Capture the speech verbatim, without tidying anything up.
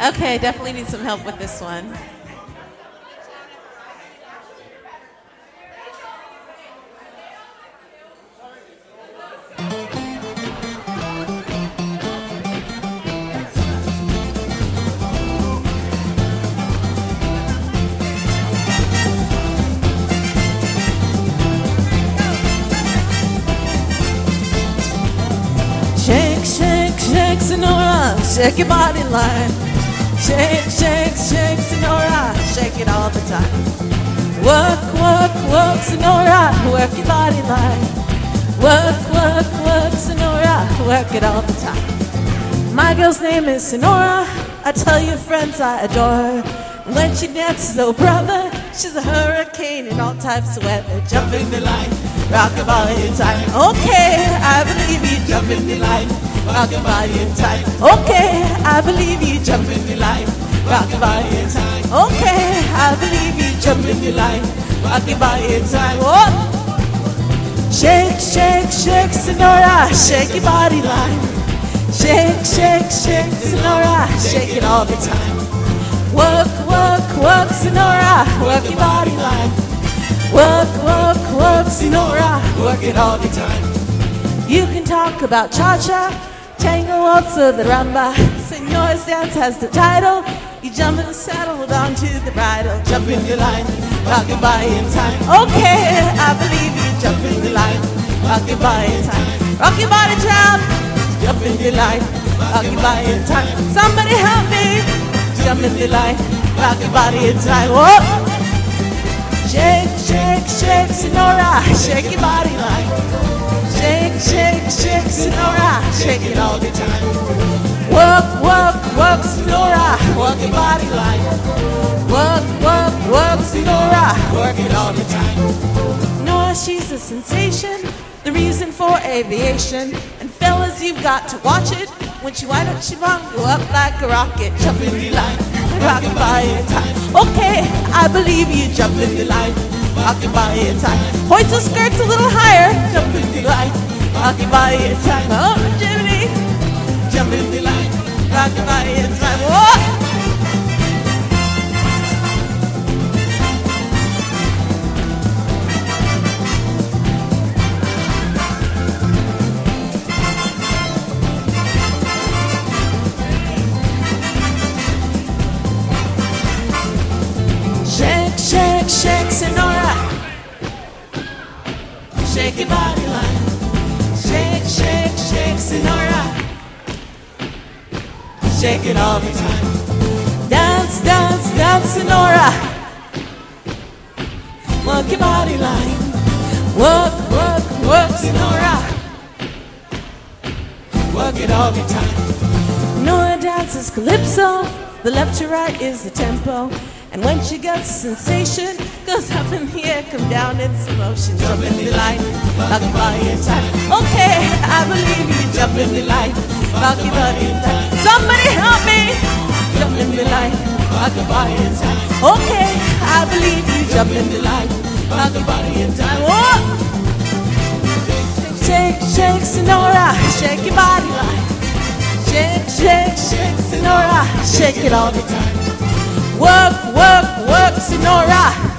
Okay, definitely need some help with this one. Shake, shake, shake, Sonora, shake your body line. Shake, shake, shake, Sonora, shake it all the time. Work, work, work, Sonora, work your body line. Work, work, work, Sonora, work it all the time. My girl's name is Sonora, I tell your friends I adore her. When she dances, oh brother, she's a hurricane in all types of weather. Jump in the line, rock your body in time. Okay, I believe you. Jump in the line, rock your body in time. Okay, I believe you. Jump in the line, rock your body in time. Okay, I believe you. Jump in the line, rock your body in time. Oh. Shake, shake, shake, Sonora, shake your body line. Shake, shake, shake, Sonora, shake it all the time. Work, work, work, Sonora, work your body line. Work, work, work, Sonora, work it all the time. You can talk about cha-cha, tango, waltz, the rumba. Senora's dance has the title. You jump in the saddle, hold on to the bridle. Jump in the line, rock your body in time. Okay, I believe you. Jump in the line, rock your body in time. Rock your body, child. Jump in the line, rock your body in time. Somebody help me. Jump in the line, rock your body in time. Whoa. Shake, shake, shake, Sonora, shake your body line. Shake, shake, shake, Sonora, shake it all the time. Work, work, work, Sonora, work your body line. Work, work, work, Sonora, work it all the time. Nora, she's a sensation, the reason for aviation. And fellas, you've got to watch it. When she wind up, she won't go up like a rocket. Jump in the line, rock your body in time. Okay, I believe you. Jump in the line, rock your body in time. Hoist the skirts a little higher. Jump in the line, rock your body in time. Oh, Jiminy. Jump in the line, rock your body in time. Whoa. Shake, shake, shake, Sonora, shake your body line. Shake, shake, shake, Sonora, shake it all the time. Dance, dance, dance, Sonora, work your body line. Work, work, work, Sonora, work it all the time. Nora dances calypso, the left to right is the tempo. And when she gets a sensation, goes up in the air, come down in slow motion. Jump in the line, rock your body in time. Okay, I believe you. Jump in the line, rock your body in time. Somebody help me. Jump in the line, rock your body in time. Okay, I believe you. Jump in the line, rock your body in time. Whoa. Shake, shake, Sonora, shake your body line. Shake, shake, shake, Sonora, shake it all the time. Work, work, work, Sonora.